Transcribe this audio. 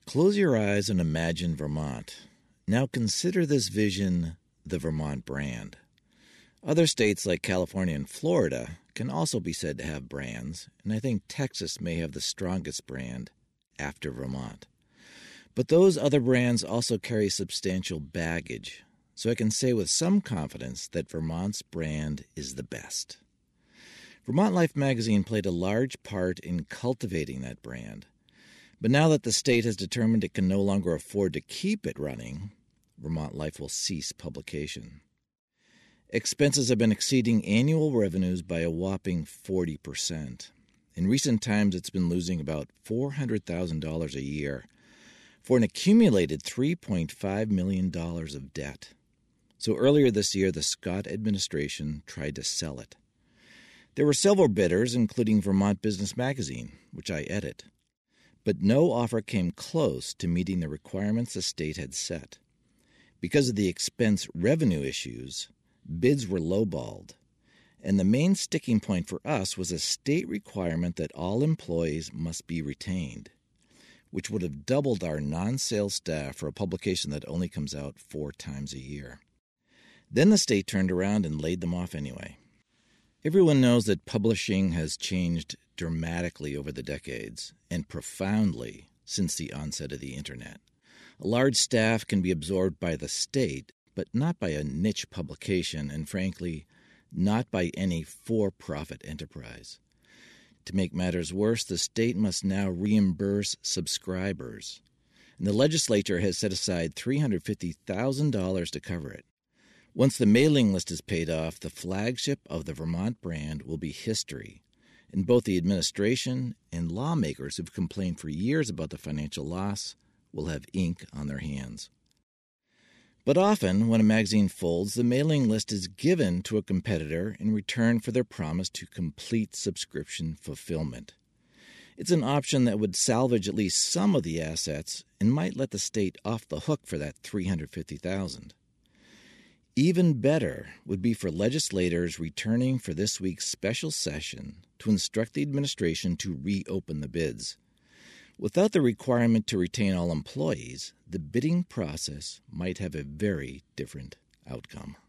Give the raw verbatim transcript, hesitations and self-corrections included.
Close your eyes and imagine Vermont. Now consider this vision the Vermont brand. Other states like California and Florida can also be said to have brands, and I think Texas may have the strongest brand after Vermont. But those other brands also carry substantial baggage, so I can say with some confidence that Vermont's brand is the best. Vermont Life magazine played a large part in cultivating that brand. But now that the state has determined it can no longer afford to keep it running, Vermont Life will cease publication. Expenses have been exceeding annual revenues by a whopping forty percent. In recent times, it's been losing about four hundred thousand dollars a year for an accumulated three point five million dollars of debt. So earlier this year, the Scott administration tried to sell it. There were several bidders, including Vermont Business Magazine, which I edit. But no offer came close to meeting the requirements the state had set. Because of the expense-revenue issues, bids were lowballed, and the main sticking point for us was a state requirement that all employees must be retained, which would have doubled our non-sales staff for a publication that only comes out four times a year. Then the state turned around and laid them off anyway. Everyone knows that publishing has changed dramatically over the decades and profoundly since the onset of the Internet. A large staff can be absorbed by the state, but not by a niche publication, and frankly, not by any for-profit enterprise. To make matters worse, the state must now reimburse subscribers, and the legislature has set aside three hundred fifty thousand dollars to cover it. Once the mailing list is paid off, the flagship of the Vermont brand will be history, and both the administration and lawmakers who've complained for years about the financial loss will have ink on their hands. But often, when a magazine folds, the mailing list is given to a competitor in return for their promise to complete subscription fulfillment. It's an option that would salvage at least some of the assets and might let the state off the hook for that three hundred fifty thousand dollars. Even better would be for legislators returning for this week's special session to instruct the administration to reopen the bids. Without the requirement to retain all employees, the bidding process might have a very different outcome.